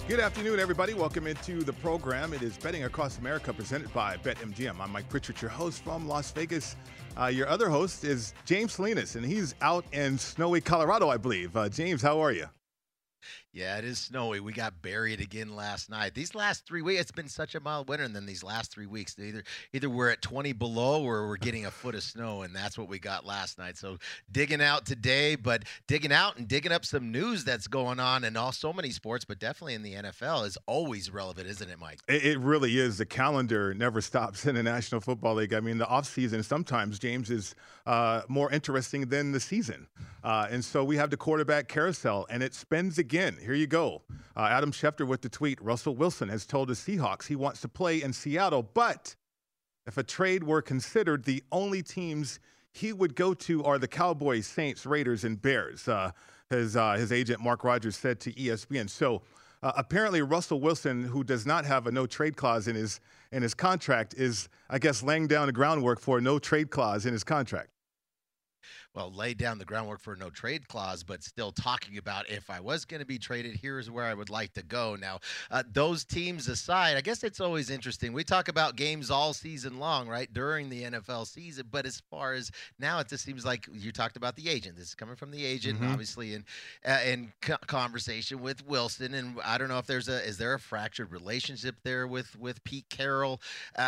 Good afternoon, everybody. Welcome into the program. It is Betting Across America presented by BetMGM. I'm Mike Pritchard, your host from Las Vegas. Your other host is James Salinas, and he's out in snowy Colorado, I believe. James, how are you? Yeah, it is snowy. We got buried again last night. These last 3 weeks, it's been such a mild winter, and then these last 3 weeks, either we're at 20 below or we're getting a foot of snow, and that's what we got last night. So digging out today, but digging out and digging up some news that's going on in so many sports, but definitely in the NFL is always relevant, isn't it, Mike? It really is. The calendar never stops in the National Football League. I mean, the offseason sometimes, James, is more interesting than the season. And so we have the quarterback carousel, and it spins again. Here you go. Adam Schefter with the tweet. Russell Wilson has told the Seahawks he wants to play in Seattle, but if a trade were considered, the only teams he would go to are the Cowboys, Saints, Raiders, and Bears, his agent Mark Rogers said to ESPN. So apparently Russell Wilson, who does not have a no-trade clause in his contract, is, I guess, laying down the groundwork for a no-trade clause in his contract. Well, laid down the groundwork for a no trade clause, but still talking about if I was going to be traded, here's where I would like to go. Now, those teams aside, I guess it's always interesting. We talk about games all season long, right, during the NFL season. But as far as now, it just seems like you talked about the agent. This is coming from the agent, obviously, in conversation with Wilson. And I don't know if is there a fractured relationship there with Pete Carroll?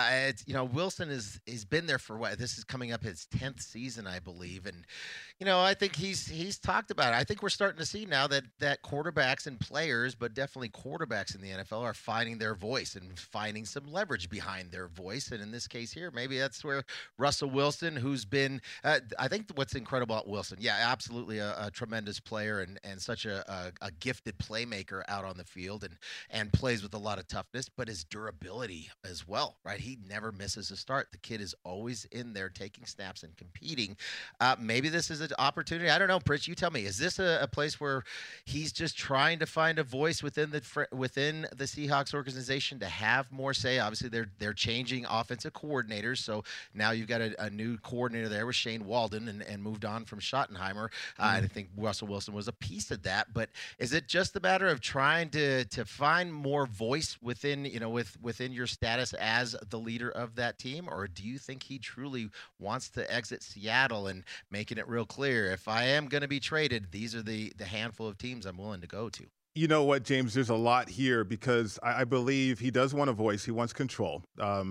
Wilson has been there for what? This is coming up his 10th season, I believe. And I think he's talked about it. I think we're starting to see now that quarterbacks and players, but definitely quarterbacks in the NFL, are finding their voice and finding some leverage behind their voice. And in this case here, maybe that's where Russell Wilson, who's been, I think what's incredible about Wilson, yeah, absolutely a tremendous player and such a gifted playmaker out on the field and plays with a lot of toughness, but his durability as well, right? He never misses a start. The kid is always in there taking snaps and competing. Maybe this is an opportunity. I don't know, Pritch, you tell me. Is this a place where he's just trying to find a voice within the Seahawks organization to have more say? Obviously, they're changing offensive coordinators, so now you've got a new coordinator there with Shane Walden and moved on from Schottenheimer. I think Russell Wilson was a piece of that. But is it just a matter of trying to find more voice within within your status as the leader of that team, or do you think he truly wants to exit Seattle and making it real clear, if I am going to be traded, these are the handful of teams I'm willing to go to? You know what, James? There's a lot here because I believe he does want a voice. He wants control.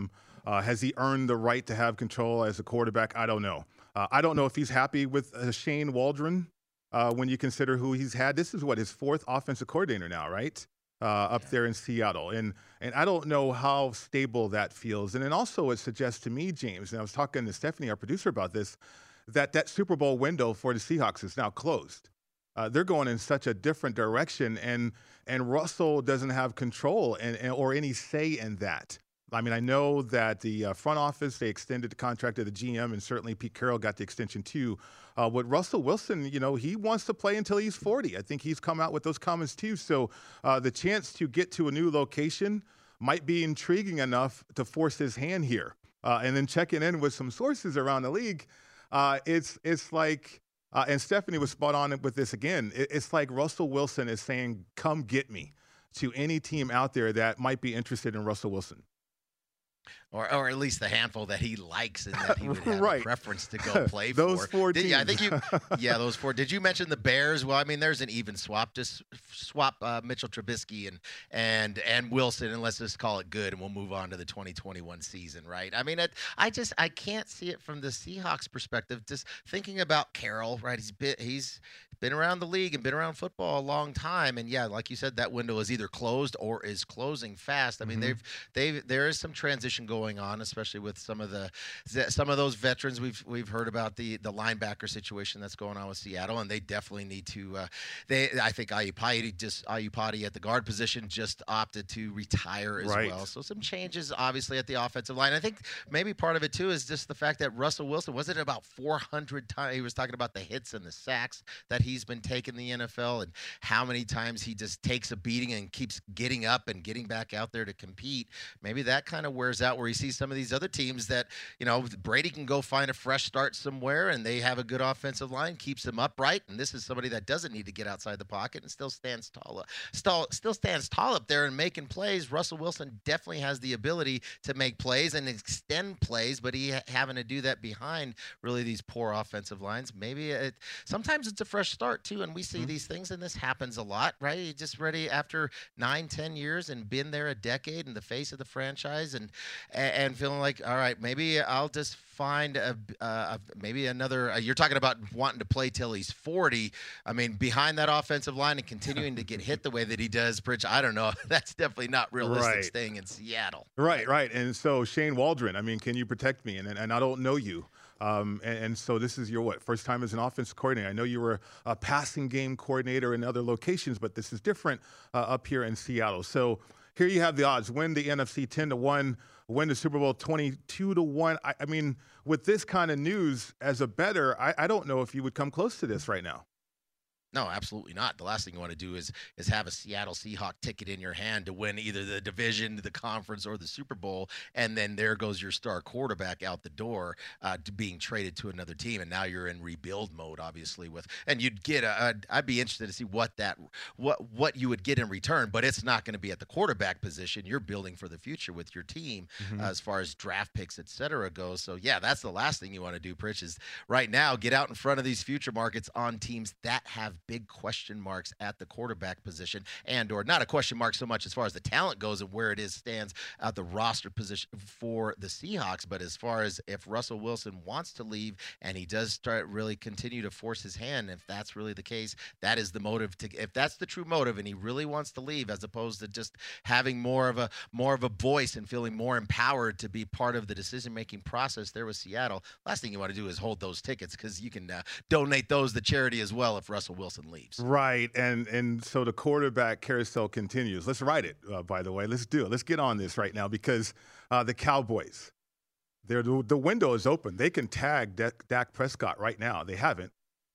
Has he earned the right to have control as a quarterback? I don't know. I don't know if he's happy with Shane Waldron when you consider who he's had. This is his fourth offensive coordinator now, right? Up there in Seattle. And I don't know how stable that feels. And then also it suggests to me, James, and I was talking to Stephanie, our producer, about this, that Super Bowl window for the Seahawks is now closed. They're going in such a different direction, and Russell doesn't have control or any say in that. I mean, I know that the front office, they extended the contract to the GM, and certainly Pete Carroll got the extension too. With Russell Wilson, he wants to play until he's 40. I think he's come out with those comments too. So the chance to get to a new location might be intriguing enough to force his hand here. And then checking in with some sources around the league, it's like, and Stephanie was spot on with this again. It's like Russell Wilson is saying, "Come get me," to any team out there that might be interested in Russell Wilson. Or at least the handful that he likes and that he would have Right. a preference to go play Those for. four Yeah, I teams. think those four. Did you mention the Bears? Well, I mean, there's an even swap. Just swap Mitchell Trubisky and Wilson, and let's just call it good, and we'll move on to the 2021 season, right? I mean, I can't see it from the Seahawks perspective. Just thinking about Carroll, right? He's been around the league and been around football a long time, and yeah, like you said, that window is either closed or is closing fast. I mean, there is some transition going on, especially with some of those veterans. We've heard about the linebacker situation that's going on with Seattle, and they definitely need to. I think Ayupati at the guard position just opted to retire as well. So some changes, obviously, at the offensive line. I think maybe part of it too is just the fact that Russell Wilson, was it about 400 times? He was talking about the hits and the sacks that he's been taking in the NFL, and how many times he just takes a beating and keeps getting up and getting back out there to compete. Maybe that kind of wears out, where where you see some of these other teams that, Brady can go find a fresh start somewhere and they have a good offensive line, keeps them upright. And this is somebody that doesn't need to get outside the pocket and still stands tall, still stands tall up there and making plays. Russell Wilson definitely has the ability to make plays and extend plays, but he having to do that behind really these poor offensive lines. Maybe sometimes it's a fresh start too, and we see these things, and this happens a lot, right? You just ready after 9-10 years and been there a decade in the face of the franchise, and feeling like, all right, maybe I'll just find maybe another. You're talking about wanting to play till he's 40. I mean, behind that offensive line and continuing to get hit the way that he does, Pritch, I don't know. That's definitely not realistic staying in Seattle. Right. And so Shane Waldron, I mean, can you protect me? And I don't know you. And so this is your first time as an offensive coordinator. I know you were a passing game coordinator in other locations, but this is different up here in Seattle. So here you have the odds: win the NFC 10-1, win the Super Bowl 22-1. I mean, with this kind of news as a bettor, I don't know if you would come close to this right now. No, absolutely not. The last thing you want to do is have a Seattle Seahawk ticket in your hand to win either the division, the conference, or the Super Bowl, and then there goes your star quarterback out the door to being traded to another team, and now you're in rebuild mode, obviously. And you'd get I'd be interested to see what you would get in return, but it's not going to be at the quarterback position. You're building for the future with your team as far as draft picks, et cetera, goes. So yeah, that's the last thing you want to do, Pritch, is right now get out in front of these future markets on teams that have big question marks at the quarterback position, or not a question mark so much as far as the talent goes and where it stands at the roster position for the Seahawks, but as far as if Russell Wilson wants to leave and he does start really continue to force his hand, if that's really the case, that is the motive if that's the true motive and he really wants to leave, as opposed to just having more of a voice and feeling more empowered to be part of the decision-making process there with Seattle. Last thing you want to do is hold those tickets, because you can donate those to charity as well if Russell Wilson leaves. Right, and so the quarterback carousel continues. Let's ride it, by the way. Let's do it. Let's get on this right now, because the Cowboys, the window is open. They can tag Dak Prescott right now. They haven't.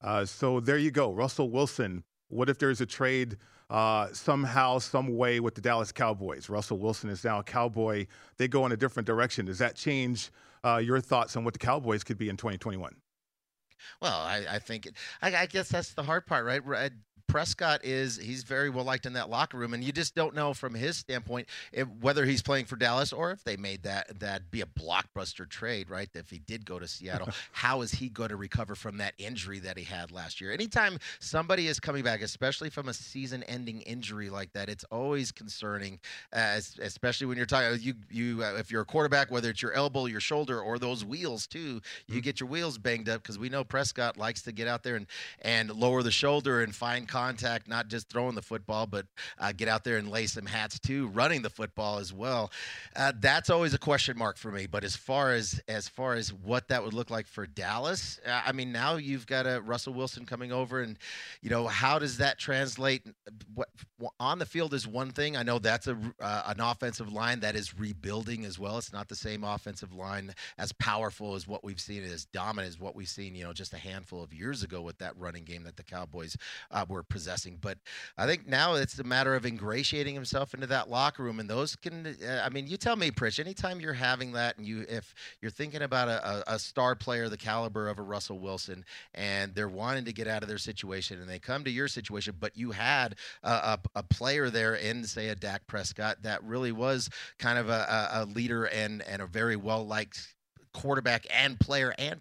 So there you go. Russell Wilson, what if there's a trade somehow, some way with the Dallas Cowboys? Russell Wilson is now a Cowboy. They go in a different direction. Does that change your thoughts on what the Cowboys could be in 2021? Well, I think I guess that's the hard part, right? Prescott he's very well liked in that locker room, and you just don't know from his standpoint whether he's playing for Dallas or if they made that be a blockbuster trade, right? If he did go to Seattle, how is he going to recover from that injury that he had last year? Anytime somebody is coming back, especially from a season-ending injury like that, it's always concerning, especially when you're talking if you're a quarterback, whether it's your elbow, your shoulder, or those wheels too. You get your wheels banged up, because we know Prescott likes to get out there and lower the shoulder and find contact, not just throwing the football, but get out there and lay some hats too, running the football as well. That's always a question mark for me. But as far as what that would look like for Dallas, I mean, now you've got a Russell Wilson coming over, and how does that translate? What on the field is one thing. I know that's an offensive line that is rebuilding as well. It's not the same offensive line as powerful as what we've seen, as dominant as what we've seen, just a handful of years ago with that running game that the Cowboys were possessing. But I think now it's a matter of ingratiating himself into that locker room, and those can I mean, you tell me, Pritch, anytime you're having that, and if you're thinking about a star player the caliber of a Russell Wilson, and they're wanting to get out of their situation, and they come to your situation, but you had a player there in, say, a Dak Prescott that really was kind of a leader and a very well liked quarterback and player and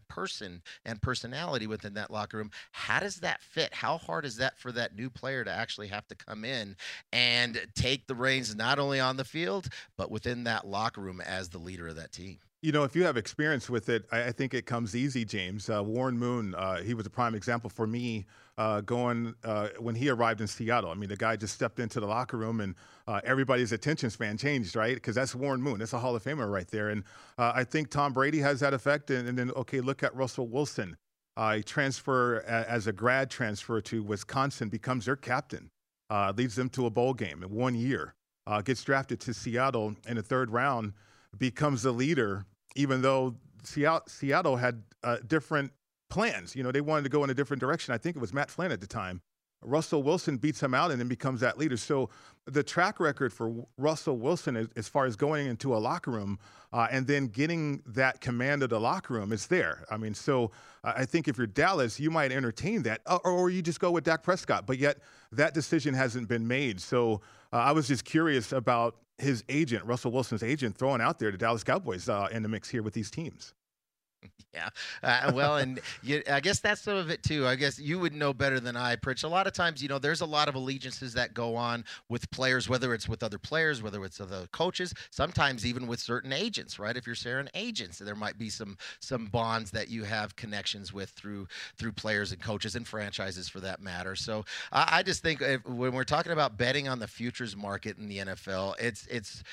personality within that locker room. How does that fit? How hard is that for that new player to actually have to come in and take the reins, not only on the field, but within that locker room as the leader of that team? If you have experience with it, I think it comes easy, James. Warren Moon, he was a prime example for me going when he arrived in Seattle. I mean, the guy just stepped into the locker room, and everybody's attention span changed, right? Because that's Warren Moon. That's a Hall of Famer right there. And I think Tom Brady has that effect. And then, okay, look at Russell Wilson. He as a grad transfer to Wisconsin, becomes their captain, leads them to a bowl game in 1 year, gets drafted to Seattle in the third round, becomes the leader, even though Seattle had different plans. They wanted to go in a different direction. I think it was Matt Flynn at the time. Russell Wilson beats him out and then becomes that leader. So the track record for Russell Wilson as far as going into a locker room and then getting that command of the locker room is there. I mean, so I think if you're Dallas, you might entertain that, or you just go with Dak Prescott. But yet that decision hasn't been made. So I was just curious about his agent, Russell Wilson's agent, throwing out there the Dallas Cowboys in the mix here with these teams. Yeah. Well, and I guess that's some of it too. I guess you would know better than I, Pritch. A lot of times, there's a lot of allegiances that go on with players, whether it's with other players, whether it's other coaches, sometimes even with certain agents, right? If you're sharing agents, there might be some bonds that you have connections with through players and coaches and franchises for that matter. So I just think when we're talking about betting on the futures market in the NFL, it's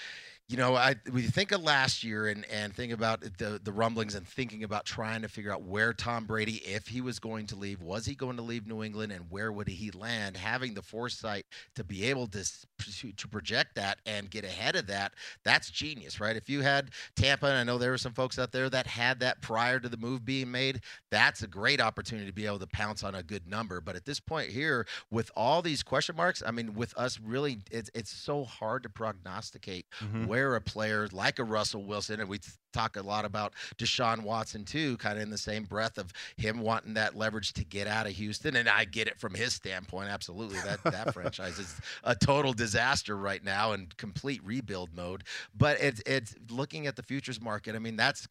we think of last year and think about the rumblings and thinking about trying to figure out where Tom Brady, if he was going to leave, was he going to leave New England, and where would he land? Having the foresight to be able to project that and get ahead of that, that's genius, right? If you had Tampa, and I know there were some folks out there that had that prior to the move being made, that's a great opportunity to be able to pounce on a good number. But at this point here, with all these question marks, I mean, with us really, it's so hard to prognosticate where a player like a Russell Wilson, and we talk a lot about Deshaun Watson too, kind of in the same breath of him wanting that leverage to get out of Houston. And I get it from his standpoint. Absolutely. That franchise is a total disaster right now and complete rebuild mode. But it's looking at the futures market. I mean, that's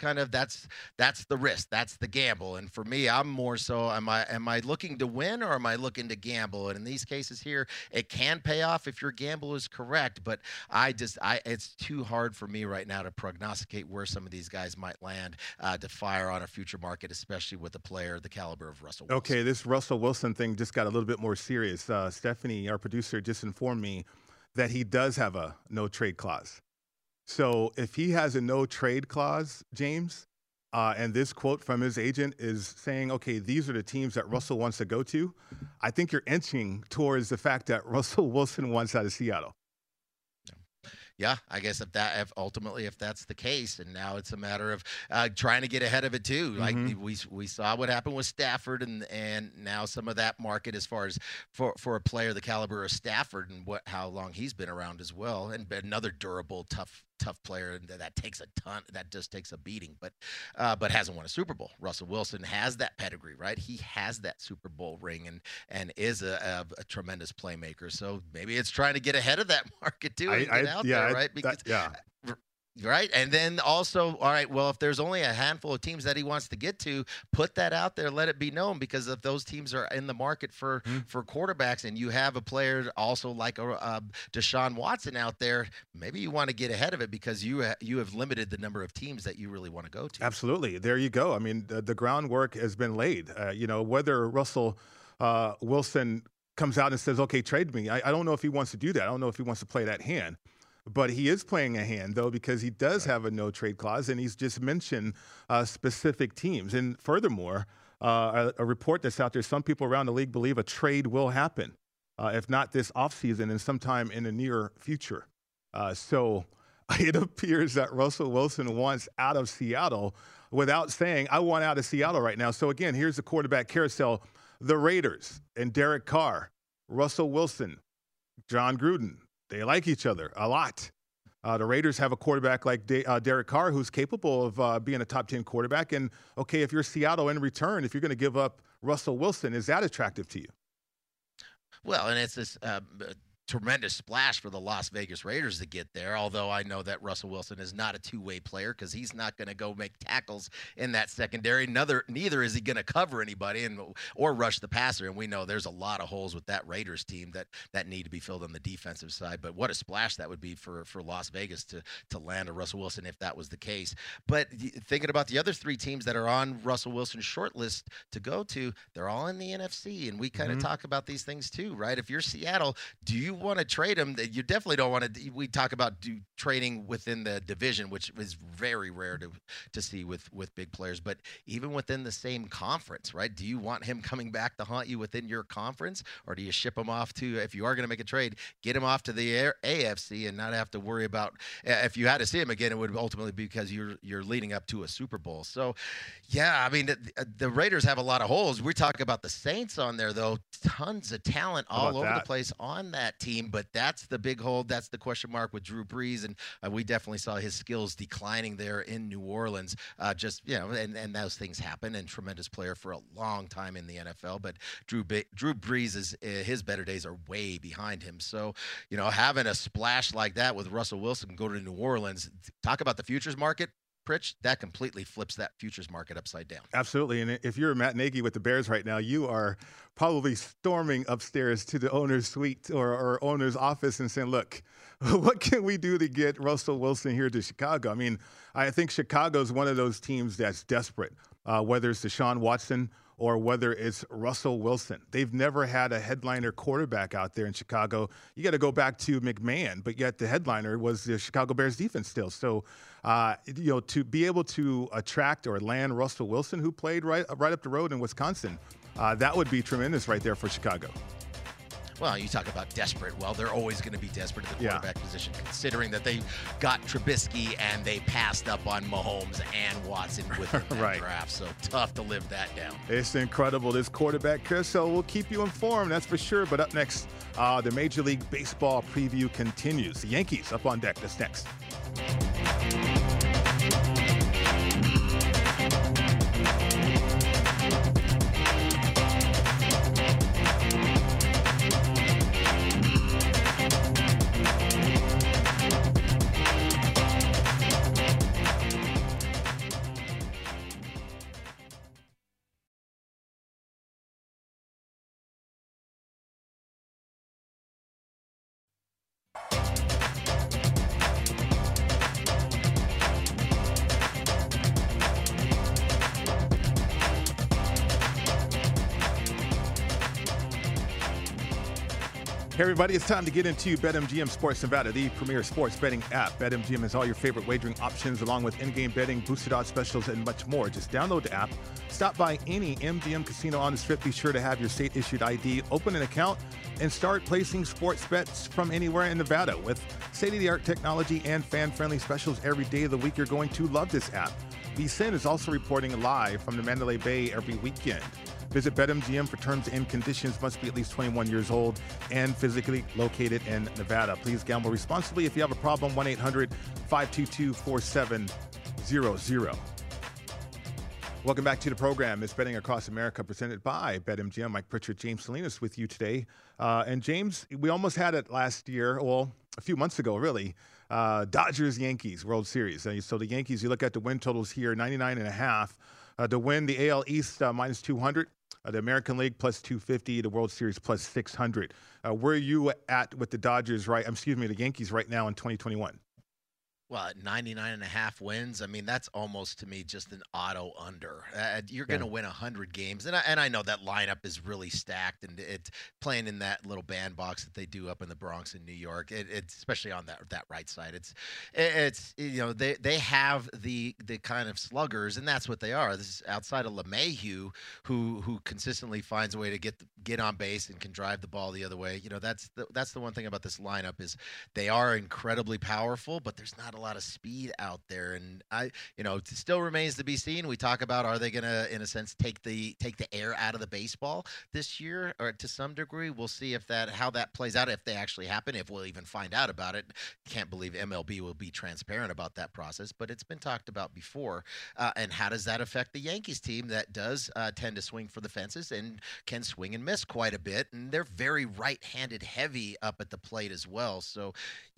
the risk. That's the gamble. And for me, I'm more so, am I looking to win, or am I looking to gamble? And in these cases here, it can pay off if your gamble is correct. But it's too hard for me right now to prognosticate where some of these guys might land to fire on a future market, especially with a player the caliber of Russell Wilson. Okay, this Russell Wilson thing just got a little bit more serious. Stephanie, our producer, just informed me that he does have a no-trade clause. So if he has a no-trade clause, James, and this quote from his agent is saying, okay, these are the teams that Russell wants to go to, I think you're inching towards the fact that Russell Wilson wants out of Seattle. Yeah, I guess if that's the case, and now it's a matter of trying to get ahead of it too. Like we saw what happened with Stafford, and now some of that market as far as for a player the caliber of Stafford and how long he's been around as well, and another durable, tough player that takes a ton, that just takes a beating, but hasn't won a Super Bowl. Russell Wilson has that pedigree, right? He has that Super Bowl ring and is a tremendous playmaker. So maybe it's trying to get ahead of that market too and get out there, right? Because right. And then also, all right, well, if there's only a handful of teams that he wants to get to, put that out there, let it be known, because if those teams are in the market for quarterbacks, and you have a player also like Deshaun Watson out there, maybe you want to get ahead of it, because you have limited the number of teams that you really want to go to. Absolutely. There you go. I mean, the groundwork has been laid. Whether Russell Wilson comes out and says, okay, trade me, I don't know if he wants to do that. I don't know if he wants to play that hand. But he is playing a hand, though, because he does have a no-trade clause, and he's just mentioned specific teams. And furthermore, a report that's out there, some people around the league believe a trade will happen, if not this offseason, and sometime in the near future. So it appears that Russell Wilson wants out of Seattle without saying, I want out of Seattle right now. So, again, here's the quarterback carousel. The Raiders and Derek Carr, Russell Wilson, John Gruden. They like each other a lot. The Raiders have a quarterback like Derek Carr, who's capable of being a top 10 quarterback. And, okay, if you're Seattle in return, if you're going to give up Russell Wilson, is that attractive to you? Well, and it's this tremendous splash for the Las Vegas Raiders to get there, although I know that Russell Wilson is not a two-way player, because he's not going to go make tackles in that secondary. Neither is he going to cover anybody or rush the passer, and we know there's a lot of holes with that Raiders team that need to be filled on the defensive side. But what a splash that would be for Las Vegas to land a Russell Wilson if that was the case. But thinking about the other three teams that are on Russell Wilson's short list to go to, they're all in the NFC, and we kind of talk about these things too, right? If you're Seattle, do you want to trade him, you definitely don't want to. We talk about trading within the division, which is very rare to see with big players. But even within the same conference, right? Do you want him coming back to haunt you within your conference, or do you ship him off to? If you are going to make a trade, get him off to the AFC and not have to worry about if you had to see him again. It would ultimately be because you're leading up to a Super Bowl. So, yeah, I mean the Raiders have a lot of holes. We talk about the Saints on there though, tons of talent all over the place on that team, but that's the big hole. That's the question mark with Drew Brees, and we definitely saw his skills declining there in New Orleans. And those things happen. And tremendous player for a long time in the NFL, but Drew Brees his better days are way behind him. So, having a splash like that with Russell Wilson go to New Orleans, talk about the futures market. Pritch, that completely flips that futures market upside down. Absolutely. And if you're Matt Nagy with the Bears right now, you are probably storming upstairs to the owner's suite or owner's office and saying, look, what can we do to get Russell Wilson here to Chicago? I mean, I think Chicago is one of those teams that's desperate, whether it's Deshaun Watson or whether it's Russell Wilson. They've never had a headliner quarterback out there in Chicago. You got to go back to McMahon, but yet the headliner was the Chicago Bears defense still. So, to be able to attract or land Russell Wilson, who played right up the road in Wisconsin, that would be tremendous right there for Chicago. Well, you talk about desperate. Well, they're always going to be desperate at the quarterback position, considering that they got Trubisky and they passed up on Mahomes and Watson with that draft. So tough to live that down. It's incredible, this quarterback, Chris. So we'll keep you informed, that's for sure. But up next, the Major League Baseball preview continues. The Yankees up on deck. That's next. Hey everybody, it's time to get into BetMGM Sports Nevada, the premier sports betting app. BetMGM has all your favorite wagering options along with in-game betting, boosted odds specials, and much more. Just download the app, stop by any MGM casino on the Strip, be sure to have your state-issued ID, open an account, and start placing sports bets from anywhere in Nevada. With state-of-the-art technology and fan-friendly specials every day of the week, you're going to love this app. VSiN is also reporting live from the Mandalay Bay every weekend. Visit BetMGM for terms and conditions. Must be at least 21 years old and physically located in Nevada. Please gamble responsibly. If you have a problem, 1-800-522-4700. Welcome back to the program. It's Betting Across America presented by BetMGM. Mike Pritchard, James Salinas with you today. And James, we almost had it last year, well, a few months ago, really. Dodgers-Yankees World Series. So the Yankees, you look at the win totals here, 99.5. To win the AL East, minus 200. The American League plus 250, the World Series plus 600. Where are you at with the the Yankees right now in 2021? Well, at 99.5 wins, I mean, that's almost to me just an auto under. You're going to win 100 games. And I know that lineup is really stacked, and it's playing in that little bandbox that they do up in the Bronx in New York. It's especially on that right side. It's they have the kind of sluggers, and that's what they are. This is outside of LeMahieu, who consistently finds a way to get on base and can drive the ball the other way. That's the one thing about this lineup is they are incredibly powerful, but there's not a lot of speed out there, and it still remains to be seen. We talk about, are they going to, in a sense, take the air out of the baseball this year, or to some degree? We'll see how that plays out, if they actually happen, if we'll even find out about it. Can't believe MLB will be transparent about that process, but it's been talked about before. And how does that affect the Yankees team that does tend to swing for the fences and can swing and miss quite a bit, and they're very right-handed heavy up at the plate as well. So,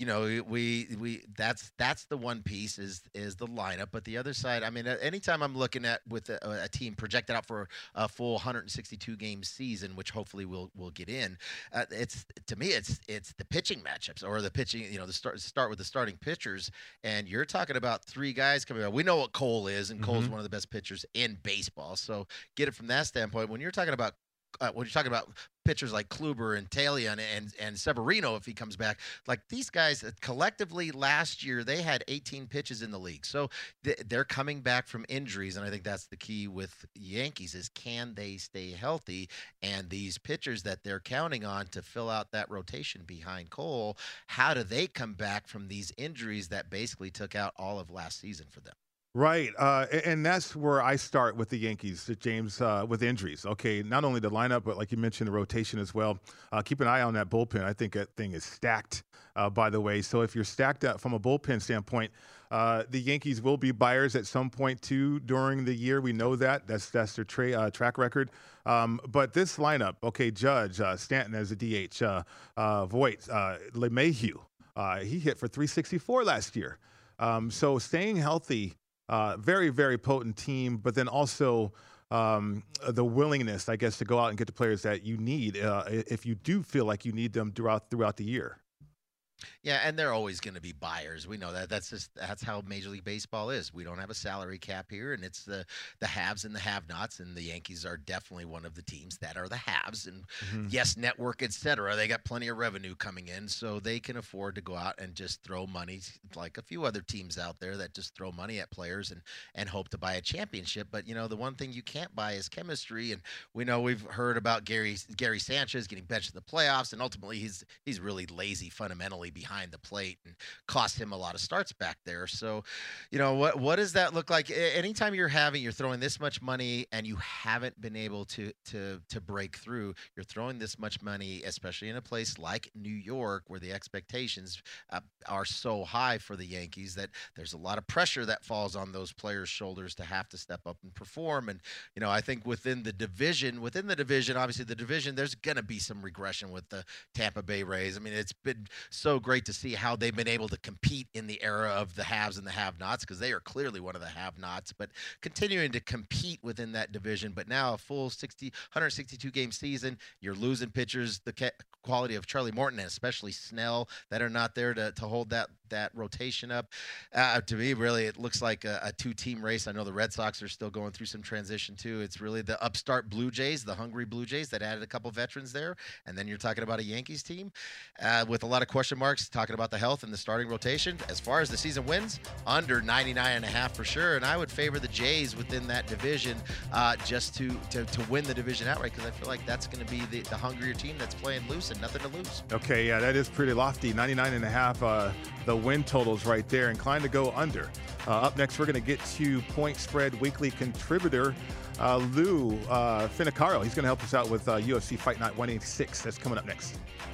that's the one piece is the lineup. But the other side, I mean, anytime I'm looking at with a team projected out for a full 162 game season, which hopefully we'll get in, it's the pitching matchups or the pitching. Start with the starting pitchers, and you're talking about three guys coming out. We know what Cole is, and Cole's one of the best pitchers in baseball. So get it from that standpoint. When you're talking about when you're talking about pitchers like Kluber and Talia and Severino, if he comes back, like these guys collectively last year they had 18 pitches in the league, so they're coming back from injuries, and I think that's the key with Yankees is can they stay healthy, and these pitchers that they're counting on to fill out that rotation behind Cole, how do they come back from these injuries that basically took out all of last season for them? Right, and that's where I start with the Yankees, James, with injuries. Okay, not only the lineup, but like you mentioned, the rotation as well. Keep an eye on that bullpen. I think that thing is stacked, by the way. So if you're stacked up from a bullpen standpoint, the Yankees will be buyers at some point too during the year. We know that. That's their track record. But this lineup, okay, Judge, Stanton as a DH, Voit, LeMahieu, he hit for 364 last year. So staying healthy. Very, very potent team, but then also the willingness, I guess, to go out and get the players that you need if you do feel like you need them throughout the year. Yeah, and they're always going to be buyers. We know that. That's how Major League Baseball is. We don't have a salary cap here, and it's the haves and the have-nots. And the Yankees are definitely one of the teams that are the haves. And yes, network, etc. They got plenty of revenue coming in, so they can afford to go out and just throw money, like a few other teams out there that just throw money at players and hope to buy a championship. But the one thing you can't buy is chemistry. And we know we've heard about Gary Sanchez getting benched in the playoffs, and ultimately he's really lazy fundamentally behind the plate and cost him a lot of starts back there. So, what does that look like? Anytime you're throwing this much money and you haven't been able to break through, you're throwing this much money, especially in a place like New York where the expectations are so high for the Yankees that there's a lot of pressure that falls on those players' shoulders to have to step up and perform. And, I think within the division, obviously the division, there's going to be some regression with the Tampa Bay Rays. I mean, it's been so great to see how they've been able to compete in the era of the haves and the have-nots, because they are clearly one of the have-nots, but continuing to compete within that division. But now a full 162 game season, you're losing pitchers, the quality of Charlie Morton and especially Snell that are not there to hold that rotation up. To me, really, it looks like a two-team race. I know the Red Sox are still going through some transition too. It's really the upstart Blue Jays, the hungry Blue Jays that added a couple veterans there, and then you're talking about a Yankees team with a lot of question marks, talking about the health and the starting rotation. As far as the season wins, under 99.5 for sure, and I would favor the Jays within that division just to win the division outright, because I feel like that's going to be the hungrier team that's playing loose and nothing to lose. Okay, yeah, that is pretty lofty. 99.5, the win totals right there. Inclined to go under. Up next, we're going to get to Point Spread Weekly contributor Lou Finicaro. He's going to help us out with UFC Fight Night 186. That's coming up next.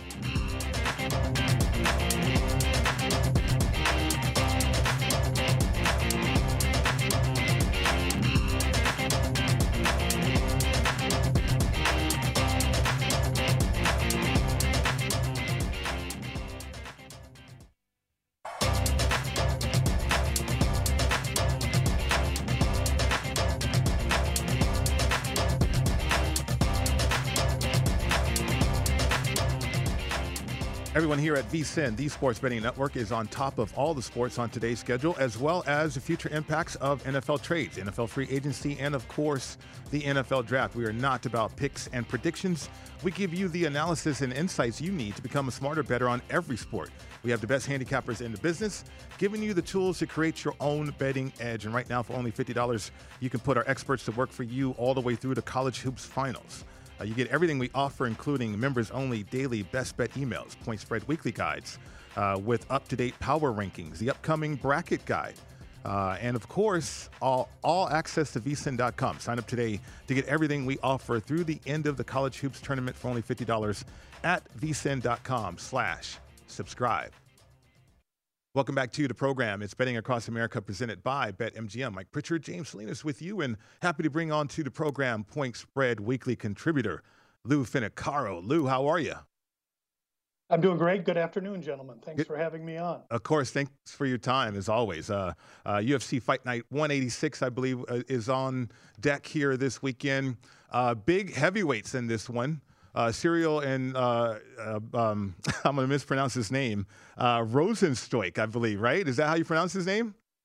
Everyone here at VSiN, the Sports Betting Network, is on top of all the sports on today's schedule, as well as the future impacts of NFL trades, NFL free agency, and of course, the NFL draft. We are not about picks and predictions. We give you the analysis and insights you need to become a smarter bettor on every sport. We have the best handicappers in the business, giving you the tools to create your own betting edge. And right now, for only $50, you can put our experts to work for you all the way through to college hoops finals. You get everything we offer, including members-only daily best bet emails, point spread weekly guides with up-to-date power rankings, the upcoming bracket guide, and of course, all access to vsin.com. Sign up today to get everything we offer through the end of the College Hoops Tournament for only $50 at vsin.com/subscribe. Welcome back to the program. It's Betting Across America presented by BetMGM. Mike Pritchard, James Salinas with you, and happy to bring on to the program Point Spread Weekly contributor Lou Finicaro. Lou, how are you? I'm doing great. Good afternoon, gentlemen. Thanks for having me on. Of course. Thanks for your time, as always. UFC Fight Night 186, I believe, is on deck here this weekend. Big heavyweights in this one. Cyril and I'm going to mispronounce his name, Rosenstoik, I believe, right? Is that how you pronounce his name?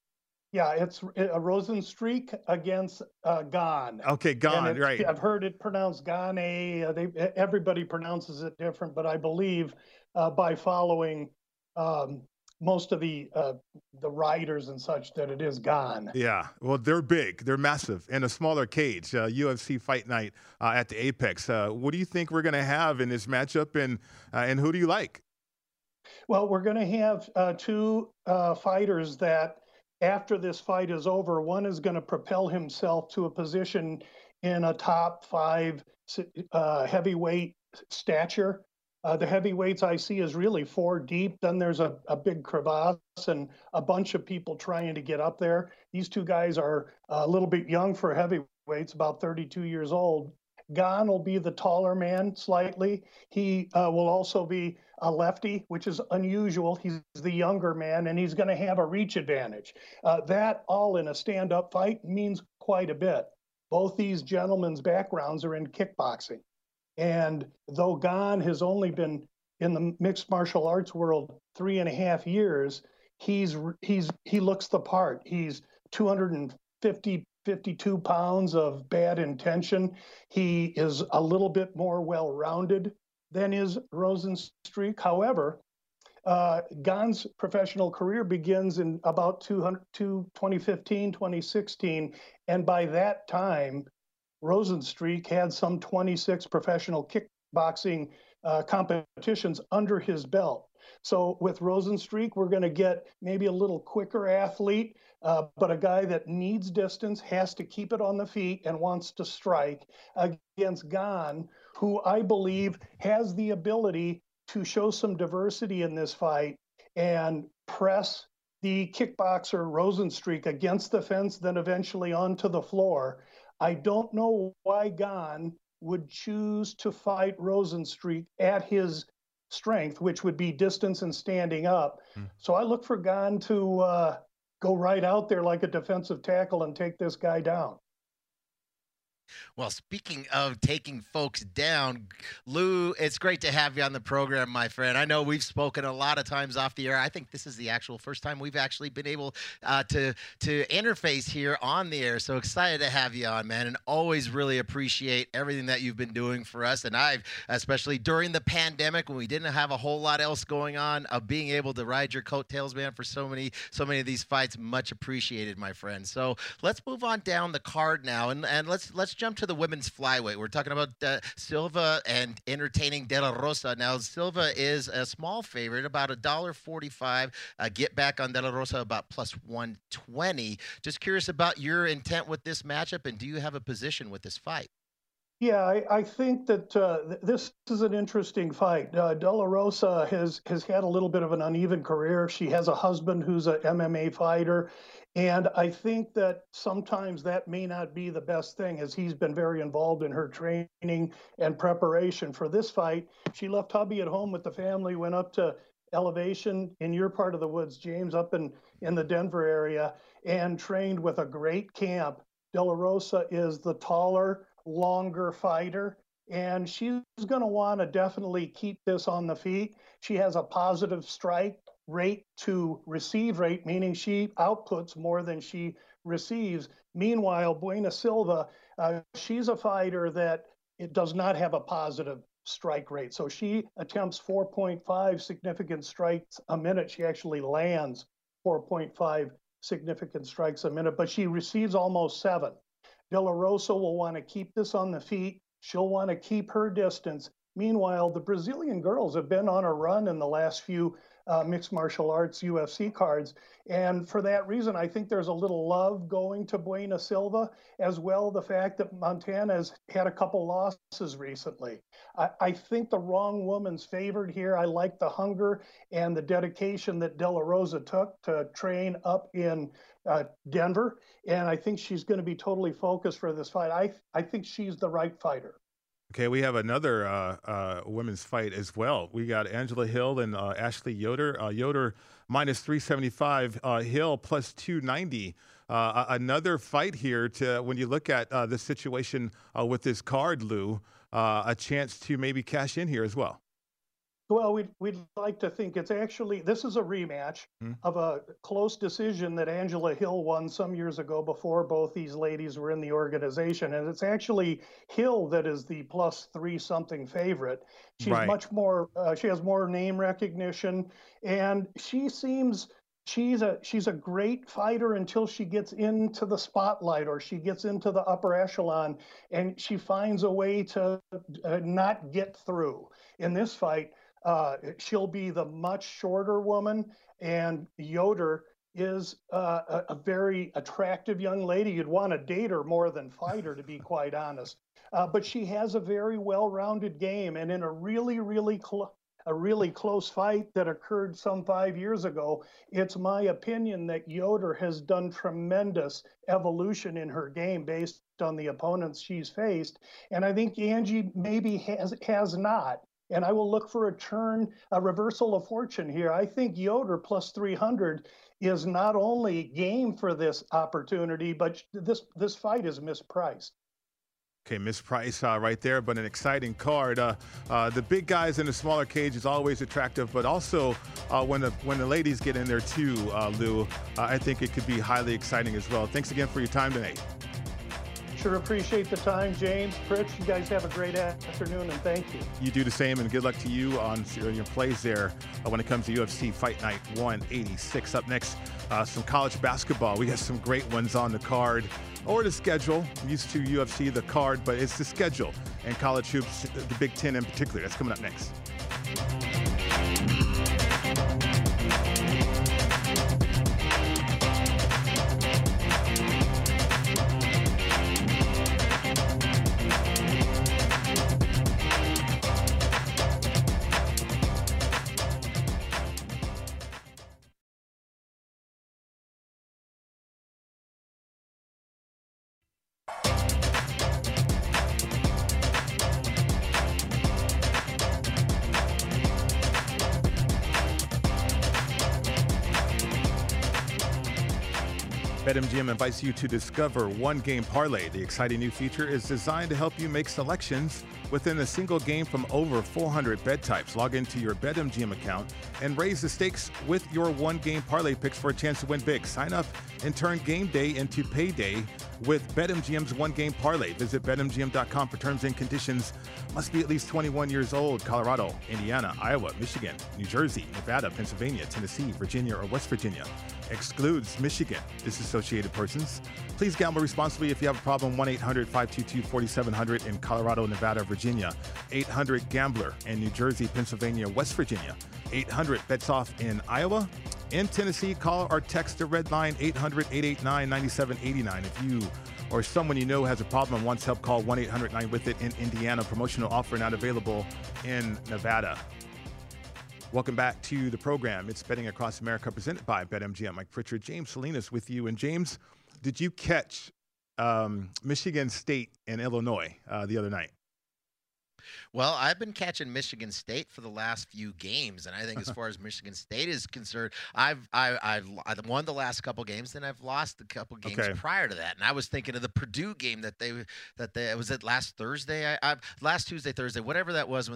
Yeah, it's a Rosenstreich against Gane, Okay, and gone. Right. I've heard it pronounced Gane. Everybody pronounces it different, but I believe by following um, most of the writers and such that it is Gane. Yeah, well, they're big, they're massive, in a smaller cage. UFC Fight Night at the Apex. What do you think we're going to have in this matchup, and who do you like? Well, we're going to have two fighters that, after this fight is over, one is going to propel himself to a position in a top five heavyweight stature. The heavyweights I see is really four deep. Then there's a big crevasse and a bunch of people trying to get up there. These two guys are a little bit young for heavyweights, about 32 years old. Gane will be the taller man slightly. He will also be a lefty, which is unusual. He's the younger man, and he's going to have a reach advantage. That all in a stand-up fight means quite a bit. Both these gentlemen's backgrounds are in kickboxing. And though Gane has only been in the mixed martial arts world 3.5 years, he looks the part. He's 252 pounds of bad intention. He is a little bit more well-rounded than is Rosenstreich. However, Gane's professional career begins in about 2015, 2016, and by that time, Rosenstreich had some 26 professional kickboxing competitions under his belt. So with Rosenstreich, we're going to get maybe a little quicker athlete, but a guy that needs distance, has to keep it on the feet, and wants to strike against Gane, who I believe has the ability to show some diversity in this fight and press the kickboxer Rosenstreich against the fence, then eventually onto the floor. I don't know why Gane would choose to fight Rosenstreich at his strength, which would be distance and standing up. So I look for Gane to go right out there like a defensive tackle and take this guy down. Well, speaking of taking folks down, Lou, it's great to have you on the program, my friend. I know we've spoken a lot of times off the air. I think this is the actual first time we've actually been able to interface here on the air. So excited to have you on, man, and always really appreciate everything that you've been doing for us. And I've, especially during the pandemic when we didn't have a whole lot else going on, of being able to ride your coattails, man, for so many of these fights, much appreciated, my friend. So let's move on down the card now, and let's jump to the women's flyweight. We're talking about Silva and entertaining De La Rosa. Now, Silva is a small favorite, about $1.45. Get back on De La Rosa about plus 120. Just curious about your intent with this matchup, and do you have a position with this fight? Yeah, I think that this is an interesting fight. De La Rosa has had a little bit of an uneven career. She has a husband who's an MMA fighter, and I think that sometimes that may not be the best thing, as he's been very involved in her training and preparation for this fight. She left hubby at home with the family, went up to Elevation in your part of the woods, James, up in the Denver area, and trained with a great camp. De La Rosa is the taller, longer fighter, and she's going to want to definitely keep this on the feet. She has a positive strike rate to receive rate, meaning she outputs more than she receives. Meanwhile, Buena Silva, she's a fighter that it does not have a positive strike rate. So she attempts 4.5 significant strikes a minute. She actually lands 4.5 significant strikes a minute, but she receives almost 7. De La Rosa will want to keep this on the feet. She'll want to keep her distance. Meanwhile, the Brazilian girls have been on a run in the last few mixed martial arts UFC cards. And for that reason, I think there's a little love going to Buena Silva, as well the fact that Montana has had a couple losses recently. I think the wrong woman's favored here. I like the hunger and the dedication that De La Rosa took to train up in Denver. And I think she's going to be totally focused for this fight. I think she's the right fighter. Okay, we have another women's fight as well. We got Angela Hill and Ashley Yoder. Yoder minus 375, Hill plus 290. Another fight here to, when you look at the situation with this card, Lou, a chance to maybe cash in here as well. Well, we'd like to think it's actually this is a rematch Hmm? of a close decision that Angela Hill won some years ago before both these ladies were in the organization, and it's actually Hill that is the plus three something favorite. She's Right. much more. She has more name recognition, and she's a great fighter until she gets into the spotlight or she gets into the upper echelon, and she finds a way to not get through. In this fight, she'll be the much shorter woman, and Yoder is a very attractive young lady. You'd want to date her more than fight her, to be quite honest. But she has a very well-rounded game, and in a really close fight that occurred some 5 years ago, it's my opinion that Yoder has done tremendous evolution in her game based on the opponents she's faced, and I think Angie maybe has not. And I will look for a reversal of fortune here. I think Yoder plus 300 is not only game for this opportunity, but this fight is mispriced. Okay, Miss Price right there, but an exciting card. The big guys in the smaller cage is always attractive, but also when the ladies get in there too, Lou, I think it could be highly exciting as well. Thanks again for your time tonight. Sure appreciate the time, James, Pritch. You guys have a great afternoon, and thank you. You do the same, and good luck to you on your plays there when it comes to UFC Fight Night 186. Up next, some college basketball. We got some great ones on the card, or the schedule. I'm used to UFC, the card, but it's the schedule, and college hoops, the Big Ten in particular. That's coming up next. BetMGM invites you to discover One Game Parlay. The exciting new feature is designed to help you make selections within a single game from over 400 bet types. Log into your BetMGM account and raise the stakes with your One Game Parlay picks for a chance to win big. Sign up and turn game day into payday with BetMGM's One Game Parlay. Visit BetMGM.com for terms and conditions. Must be at least 21 years old. Colorado, Indiana, Iowa, Michigan, New Jersey, Nevada, Pennsylvania, Tennessee, Virginia, or West Virginia. Excludes Michigan. Disassociated persons. Please gamble responsibly. If you have a problem, 1-800-522-4700 in Colorado, Nevada, Virginia. 800-GAMBLER in New Jersey, Pennsylvania, West Virginia. 800-BETS-OFF in Iowa. In Tennessee, call or text the red line 800-889-9789. If you or someone you know has a problem and wants help, call 1-800-9-WITH-IT in Indiana. Promotional offer not available in Nevada. Welcome back to the program. It's Betting Across America presented by BetMGM. Mike Pritchard, James Salinas with you. And James, did you catch Michigan State and Illinois the other night? Well, I've been catching Michigan State for the last few games, and I think as far as Michigan State is concerned, I've won the last couple games, and I've lost a couple games prior to that. And I was thinking of the Purdue game that they was it last Thursday, last Tuesday, Thursday, whatever that was when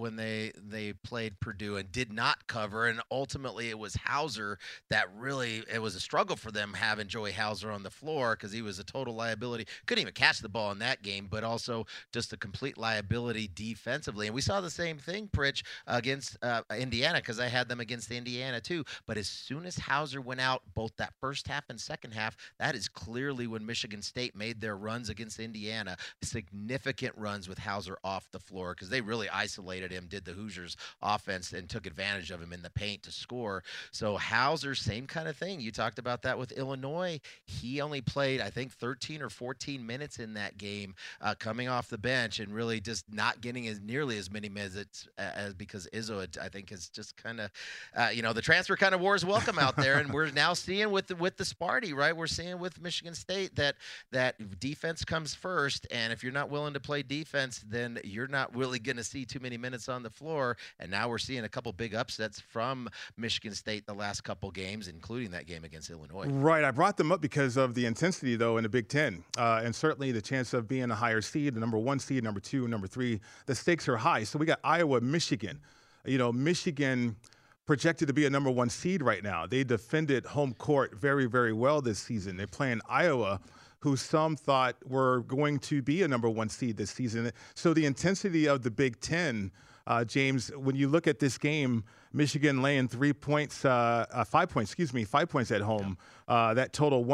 they played Purdue and did not cover, and ultimately it was Hauser that really it was a struggle for them having Joey Hauser on the floor because he was a total liability, couldn't even catch the ball in that game, but also just a complete liability defensively. And we saw the same thing, Pritch, against Indiana, because I had them against Indiana too. But as soon as Hauser went out, both that first half and second half, that is clearly when Michigan State made their runs against Indiana, significant runs with Hauser off the floor, because they really isolated him, did the Hoosiers offense, and took advantage of him in the paint to score. So Hauser, same kind of thing. You talked about that with Illinois. He only played, I think, 13 or 14 minutes in that game, coming off the bench, and really just not getting as nearly as many minutes as because Izzo, I think, is just kind of, the transfer kind of wars welcome out there, and we're now seeing with the Sparty, right? We're seeing with Michigan State that defense comes first, and if you're not willing to play defense, then you're not really going to see too many minutes on the floor. And now we're seeing a couple big upsets from Michigan State the last couple games, including that game against Illinois. Right. I brought them up because of the intensity, though, in the Big Ten, and certainly the chance of being a higher seed, the number 1 seed, number 2, number 3. The stakes are high. So we got Iowa, Michigan. Michigan projected to be a number one seed right now. They defended home court very, very well this season. They're playing Iowa, who some thought were going to be a number one seed this season. So the intensity of the Big Ten, James, when you look at this game, Michigan laying 5 points at home. That total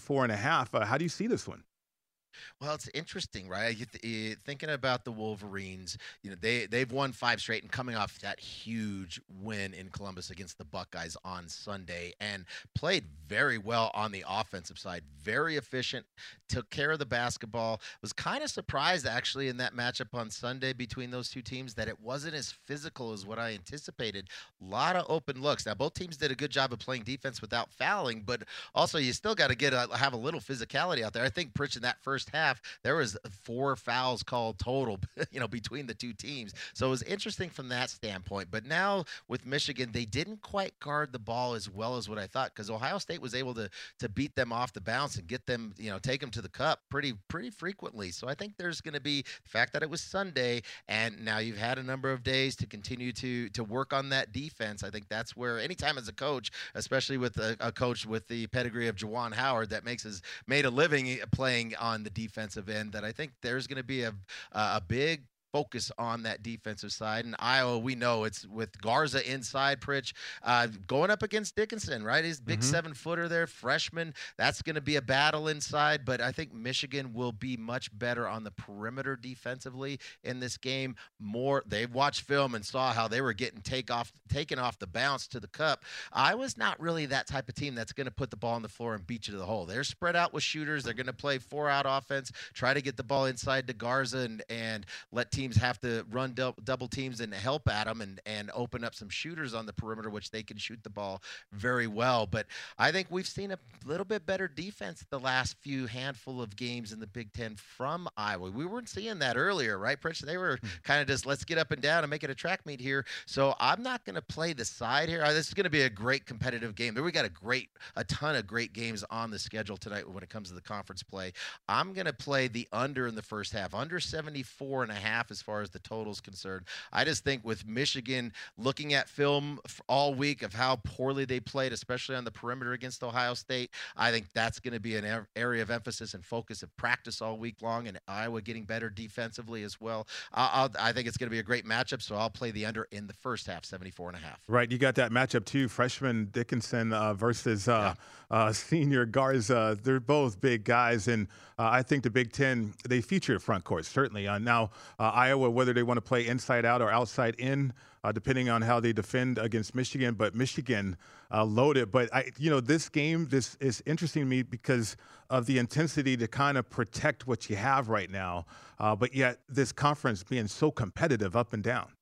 154.5. How do you see this one? Well, it's interesting, right? Thinking about the Wolverines, they've won 5 straight and coming off that huge win in Columbus against the Buckeyes on Sunday and played very well on the offensive side, very efficient, took care of the basketball. Was kind of surprised actually in that matchup on Sunday between those two teams that it wasn't as physical as what I anticipated. A lot of open looks. Now both teams did a good job of playing defense without fouling, but also you still got to have a little physicality out there. I think Pritch in that first half, there was 4 fouls called total, between the two teams. So it was interesting from that standpoint. But now with Michigan, they didn't quite guard the ball as well as what I thought, because Ohio State was able to beat them off the bounce and get them, take them to the cup pretty frequently. So I think there's going to be the fact that it was Sunday and now you've had a number of days to continue to work on that defense. I think that's where anytime as a coach, especially with a coach with the pedigree of Juwan Howard that made a living playing on the defensive end, that I think there's going to be a big focus on that defensive side. And Iowa, we know it's with Garza inside, Pritch, going up against Dickinson, right? He's big 7-footer there, freshman. That's going to be a battle inside, but I think Michigan will be much better on the perimeter defensively in this game. They've watched film and saw how they were getting taken off the bounce to the cup. Iowa's not really that type of team that's going to put the ball on the floor and beat you to the hole. They're spread out with shooters. They're going to play 4-out offense, try to get the ball inside to Garza and let teams have to run double teams and help at them and open up some shooters on the perimeter, which they can shoot the ball very well. But I think we've seen a little bit better defense the last few handful of games in the Big Ten from Iowa. We weren't seeing that earlier, right, Pritch? They were kind of just, let's get up and down and make it a track meet here. So I'm not going to play the side here. This is going to be a great competitive game. We got a ton of great games on the schedule tonight when it comes to the conference play. I'm going to play the under in the first half, under 74.5 as far as the total's concerned. I just think with Michigan looking at film all week of how poorly they played, especially on the perimeter against Ohio State, I think that's going to be an area of emphasis and focus of practice all week long, and Iowa getting better defensively as well. I think it's going to be a great matchup, so I'll play the under in the first half, 74.5. Right, you got that matchup too, freshman Dickinson versus senior Garza. They're both big guys, and I think the Big Ten, they feature front court, certainly. Now, Iowa, whether they want to play inside out or outside in, depending on how they defend against Michigan. But Michigan loaded. But this game, this is interesting to me because of the intensity to kind of protect what you have right now. But yet this conference being so competitive up and down.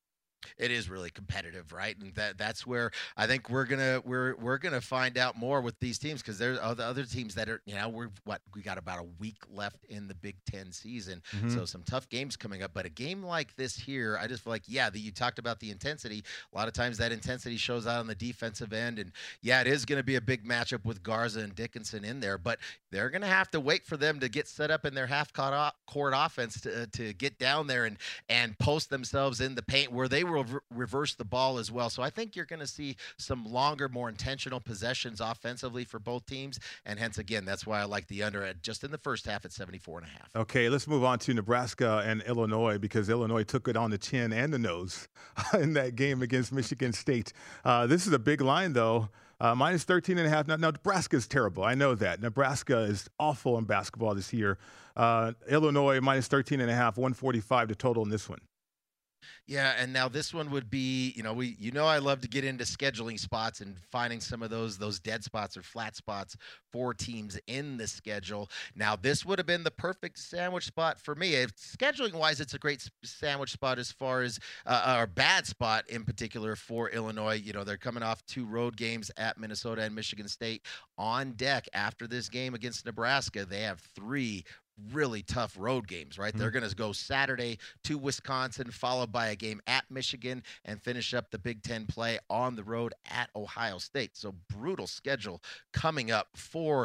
It is really competitive, right? And that's where I think we're gonna find out more with these teams, because there's other teams that are, we got about a week left in the Big Ten season, so some tough games coming up. But a game like this here, I just feel like, you talked about the intensity. A lot of times that intensity shows out on the defensive end, and it is going to be a big matchup with Garza and Dickinson in there. But they're going to have to wait for them to get set up in their half-court offense to get down there and post themselves in the paint, where they will reverse the ball as well. So I think you're going to see some longer, more intentional possessions offensively for both teams. And hence, again, that's why I like the under at just in the first half at 74.5. Okay, let's move on to Nebraska and Illinois, because Illinois took it on the chin and the nose in that game against Michigan State. This is a big line, though. Minus 13.5. Now, Nebraska's terrible. I know that. Nebraska is awful in basketball this year. Illinois minus 13.5, 145 to total in this one. Yeah, and now this one would be, I love to get into scheduling spots and finding some of those dead spots or flat spots for teams in the schedule. Now, this would have been the perfect sandwich spot for me. Scheduling-wise, it's a great sandwich spot as far as or bad spot in particular for Illinois. They're coming off 2 road games at Minnesota and Michigan State on deck after this game against Nebraska. They have 3 really tough road games, right? They're going to go Saturday to Wisconsin, followed by a game at Michigan, and finish up the Big Ten play on the road at Ohio State. So brutal schedule coming up for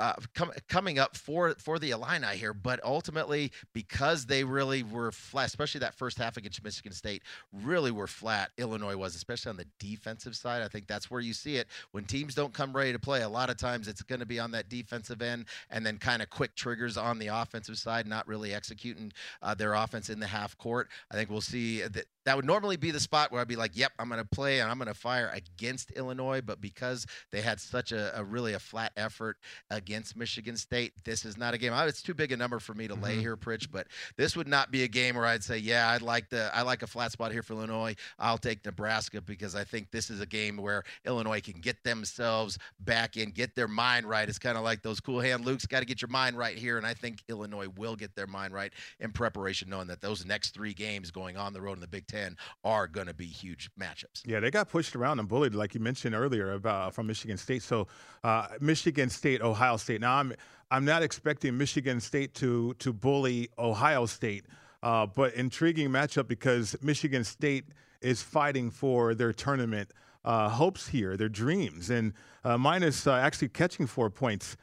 the Illini here. But ultimately, because they really were flat, especially that first half against Michigan State, really were flat. Illinois was, especially on the defensive side. I think that's where you see it. When teams don't come ready to play, a lot of times it's going to be on that defensive end, and then kind of quick triggers on the offensive side, not really executing their offense in the half court. I think we'll see that would normally be the spot where I'd be like, yep, I'm going to play and I'm going to fire against Illinois. But because they had such a really flat effort against Michigan State, this is not a game. It's too big a number for me to lay here, Pritch, but this would not be a game where I'd say, yeah, I like a flat spot here for Illinois. I'll take Nebraska, because I think this is a game where Illinois can get themselves back in, get their mind right. It's kind of like those cool hand Luke's got to get your mind right here. And I think Illinois will get their mind right in preparation, knowing that those next 3 games going on the road in the Big Ten are going to be huge matchups. Yeah, they got pushed around and bullied, like you mentioned earlier, from Michigan State. So Michigan State, Ohio State. Now I'm not expecting Michigan State to bully Ohio State, but intriguing matchup because Michigan State is fighting for their tournament hopes here, their dreams, and minus actually catching 4 points,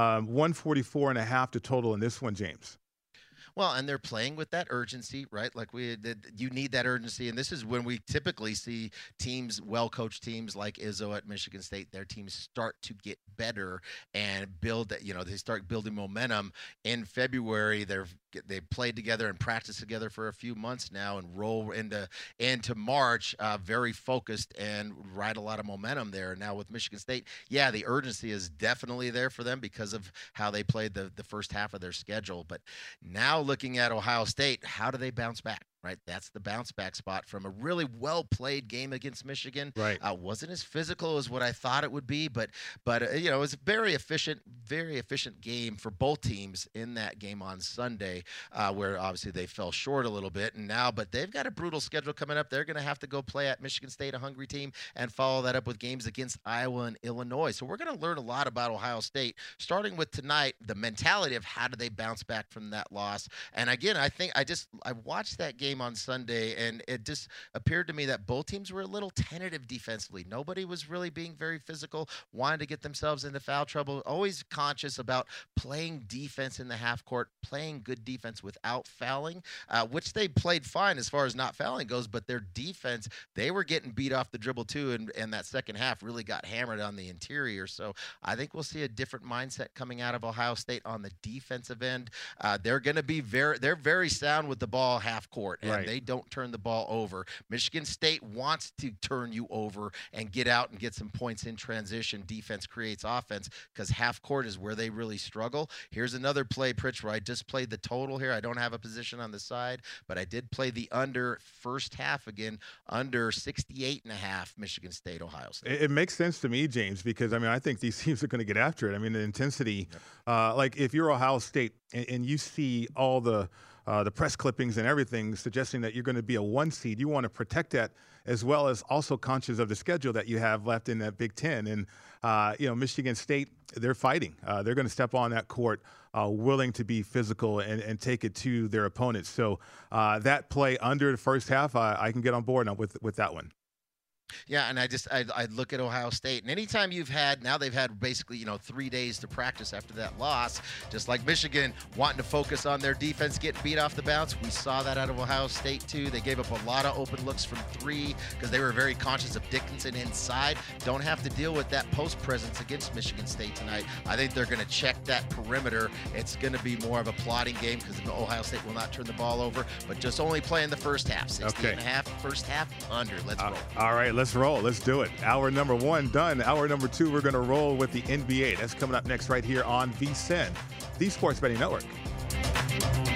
144.5 to total in this one, James. Well, and they're playing with that urgency, right? Like you need that urgency. And this is when we typically see teams, well-coached teams like Izzo at Michigan State, their teams start to get better and build that, they start building momentum. In February, they played together and practiced together for a few months now and roll into March very focused and ride a lot of momentum there. Now with Michigan State, yeah, the urgency is definitely there for them because of how they played the first half of their schedule. But now looking at Ohio State, how do they bounce back? Right, that's the bounce back spot from a really well played game against Michigan. Right, wasn't as physical as what I thought it would be, but it was a very efficient game for both teams in that game on Sunday, where obviously they fell short a little bit. But they've got a brutal schedule coming up. They're going to have to go play at Michigan State, a hungry team, and follow that up with games against Iowa and Illinois. So we're going to learn a lot about Ohio State, starting with tonight, the mentality of how do they bounce back from that loss. And again, I think I watched that game on Sunday, and it just appeared to me that both teams were a little tentative defensively. Nobody was really being very physical, wanted to get themselves into foul trouble, always conscious about playing defense in the half court, playing good defense without fouling, which they played fine as far as not fouling goes, but their defense, they were getting beat off the dribble too, and that second half really got hammered on the interior. So I think we'll see a different mindset coming out of Ohio State on the defensive end. They're going to be very sound with the ball half court. And they don't turn the ball over. Michigan State wants to turn you over and get out and get some points in transition. Defense creates offense because half court is where they really struggle. Here's another play, Pritch, where I just played the total here. I don't have a position on the side, but I did play the under first half again, under 68.5 Michigan State, Ohio State. It makes sense to me, James, because, I think these teams are going to get after it. The intensity, like if you're Ohio State and you see all the press clippings and everything suggesting that you're going to be a 1 seed. You want to protect that, as well as also conscious of the schedule that you have left in that Big Ten. And, Michigan State, they're fighting. They're going to step on that court willing to be physical and take it to their opponents. So that play under the first half, I can get on board with that one. Yeah, and I look at Ohio State, and anytime now they've had basically 3 days to practice after that loss, just like Michigan wanting to focus on their defense, getting beat off the bounce. We saw that out of Ohio State too. They gave up a lot of open looks from 3 because they were very conscious of Dickinson inside. Don't have to deal with that post presence against Michigan State tonight. I think they're going to check that perimeter. It's going to be more of a plotting game because Ohio State will not turn the ball over, but just only play in the first half. 60.5 first half under. Let's roll. All right. Let's roll. Let's do it. Hour number 1 done. Hour number 2, we're going to roll with the NBA. That's coming up next right here on VSiN, the Sports Betting Network.